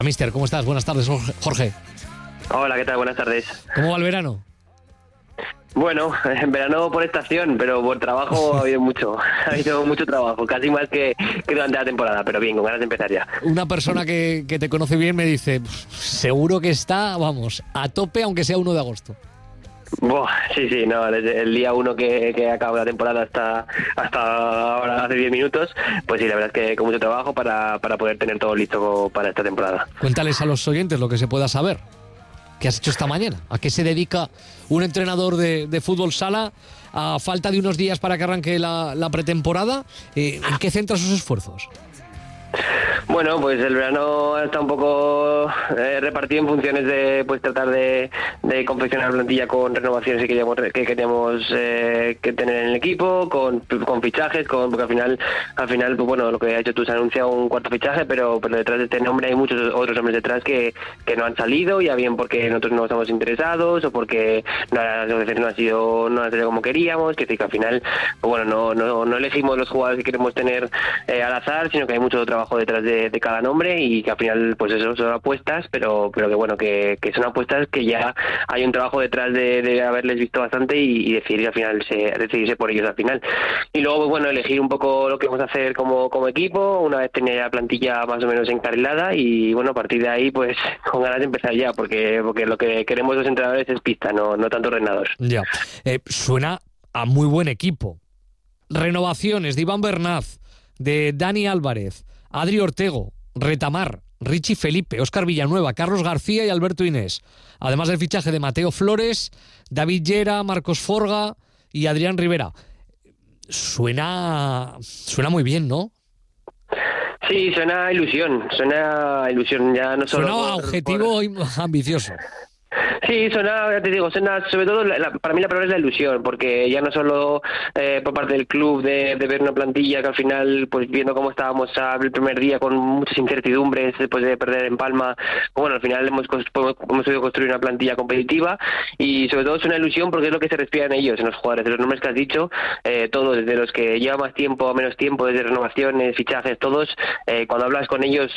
Mister, ¿cómo estás? Buenas tardes, Jorge. Hola, ¿qué tal? Buenas tardes. ¿Cómo va el verano? Bueno, en verano por estación, pero por trabajo ha habido mucho trabajo, casi más que durante la temporada, pero bien, con ganas de empezar ya. Una persona que te conoce bien me dice, seguro que está, vamos, a tope aunque sea 1 de agosto. Sí, no, desde el día 1 que acaba la temporada hasta ahora, hace 10 minutos, pues sí, la verdad es que con mucho trabajo para poder tener todo listo para esta temporada. Cuéntales a los oyentes lo que se pueda saber. ¿Qué has hecho esta mañana? ¿A qué se dedica un entrenador de fútbol sala a falta de unos días para que arranque la pretemporada? ¿En qué centra sus esfuerzos? Bueno, pues el verano está un poco repartido en funciones de pues tratar de confeccionar la plantilla con renovaciones que queríamos que tener en el equipo, con fichajes, porque al final pues bueno, lo que ha hecho tú, se ha anunciado un cuarto fichaje, pero detrás de este nombre hay muchos otros nombres detrás que no han salido, ya bien porque nosotros no estamos interesados o porque la negociación no ha sido como queríamos, que al final pues bueno, no elegimos los jugadores que queremos tener al azar, sino que hay mucho trabajo detrás de cada nombre y que al final pues eso son apuestas, pero que bueno, que son apuestas que ya hay un trabajo detrás de haberles visto bastante y decidir al final decidirse por ellos al final. Y luego pues bueno, elegir un poco lo que vamos a hacer como equipo, una vez tenía la plantilla más o menos encarrilada y bueno, a partir de ahí pues con ganas de empezar ya, porque lo que queremos los entrenadores es pista, no tanto ordenador. Ya, suena a muy buen equipo. Renovaciones de Iván Bernaz, de Dani Álvarez, Adri Ortego, Retamar, Richie Felipe, Óscar Villanueva, Carlos García y Alberto Inés. Además del fichaje de Mateo Flores, David Llera, Marcos Forga y Adrián Rivera. Suena muy bien, ¿no? Sí, suena a ilusión, ya no solo... Suena a objetivo ambicioso. Sí, suena, te digo, sobre todo, para mí la palabra es la ilusión, porque ya no solo por parte del club de ver una plantilla que al final, pues viendo cómo estábamos el primer día con muchas incertidumbres después de perder en Palma, bueno, al final hemos podido construir una plantilla competitiva y sobre todo es una ilusión porque es lo que se respira en ellos, en los jugadores, de los nombres que has dicho, todos, desde los que llevan más tiempo o menos tiempo, desde renovaciones, fichajes, todos, cuando hablas con ellos,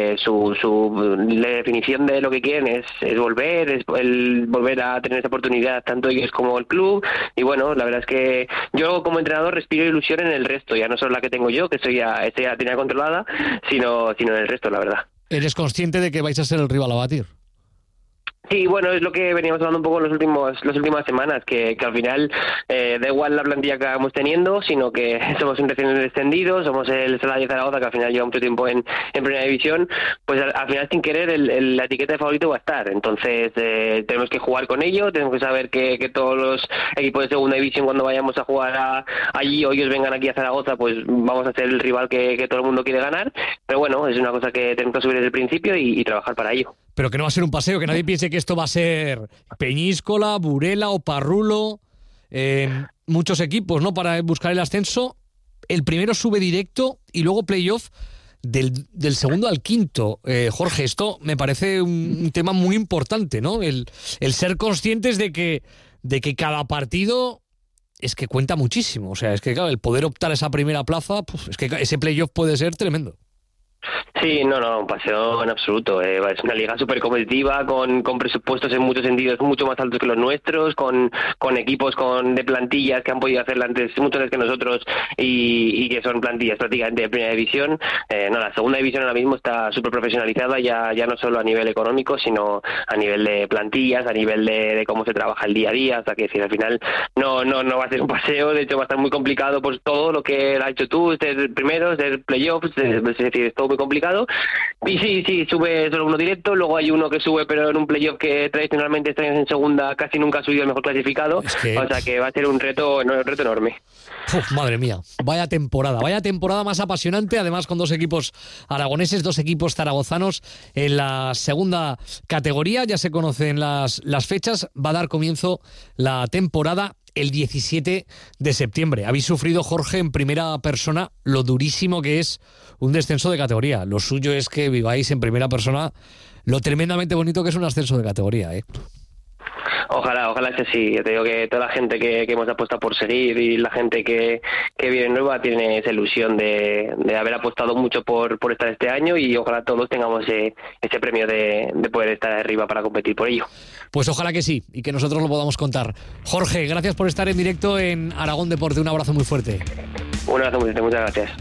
la definición de lo que quieren es volver, es el volver a tener esa oportunidad, tanto ellos como el club, y bueno, la verdad es que yo como entrenador respiro ilusión en el resto, ya no solo la que tengo yo, que ya tenía controlada, sino en el resto, la verdad. ¿Eres consciente de que vais a ser el rival a batir? Sí, bueno, es lo que veníamos hablando un poco en las últimas semanas, que al final da igual la plantilla que vamos teniendo, sino que somos un recién descendido, somos el Celaya de Zaragoza, que al final lleva mucho tiempo en primera división, pues al final sin querer la etiqueta de favorito va a estar. Entonces tenemos que jugar con ello, tenemos que saber que todos los equipos de segunda división, cuando vayamos a jugar allí o ellos vengan aquí a Zaragoza, pues vamos a ser el rival que todo el mundo quiere ganar. Pero bueno, es una cosa que tenemos que subir desde el principio y trabajar para ello. Pero que no va a ser un paseo, que nadie piense que esto va a ser Peñíscola, Burela o Parrulo, muchos equipos, ¿no? Para buscar el ascenso. El primero sube directo y luego playoff del segundo al quinto. Jorge, esto me parece un tema muy importante, ¿no? El ser conscientes de que cada partido es que cuenta muchísimo. O sea, es que claro, el poder optar a esa primera plaza, es que ese playoff puede ser tremendo. Sí, no, un paseo en absoluto. Es una liga súper competitiva, con presupuestos en muchos sentidos mucho más altos que los nuestros, con equipos de plantillas que han podido hacerla mucho antes que nosotros y que son plantillas prácticamente de primera división. La segunda división ahora mismo está súper profesionalizada, ya no solo a nivel económico, sino a nivel de plantillas, a nivel de cómo se trabaja el día a día. Hasta que al final no va a ser un paseo, de hecho va a estar muy complicado pues todo lo que has hecho tú, ser primero, ser playoffs, es decir, es todo muy complicado. Y sí, sube solo uno directo, luego hay uno que sube pero en un playoff que tradicionalmente este año en segunda casi nunca ha subido el mejor clasificado, o sea que va a ser un reto enorme. Madre mía, vaya temporada más apasionante, además con dos equipos aragoneses, dos equipos zaragozanos en la segunda categoría, ya se conocen las fechas, va a dar comienzo la temporada el 17 de septiembre. Habéis sufrido, Jorge, en primera persona lo durísimo que es un descenso de categoría. Lo suyo es que viváis en primera persona lo tremendamente bonito que es un ascenso de categoría, ¿eh? Ojalá sea así. Yo te digo que toda la gente que hemos apostado por seguir y la gente que viene nueva tiene esa ilusión de haber apostado mucho por estar este año, y ojalá todos tengamos ese premio de poder estar arriba para competir por ello. Pues ojalá que sí, y que nosotros lo podamos contar. Jorge, gracias por estar en directo en Aragón Deporte. Un abrazo muy fuerte. Un abrazo muy fuerte, muchas gracias.